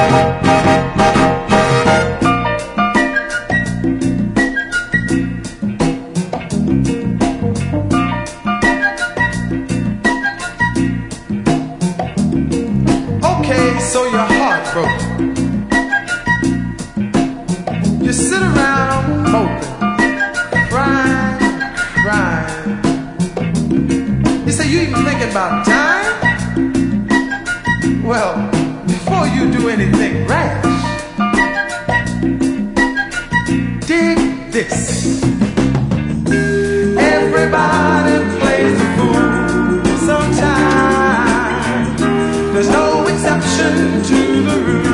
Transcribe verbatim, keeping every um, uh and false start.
Okay, so you're heartbroken. You sit around moping, crying, crying. You say you even thinking about dying? Well, before you do anything rash, dig this. Everybody plays the fool sometimes. There's no exception to the rule.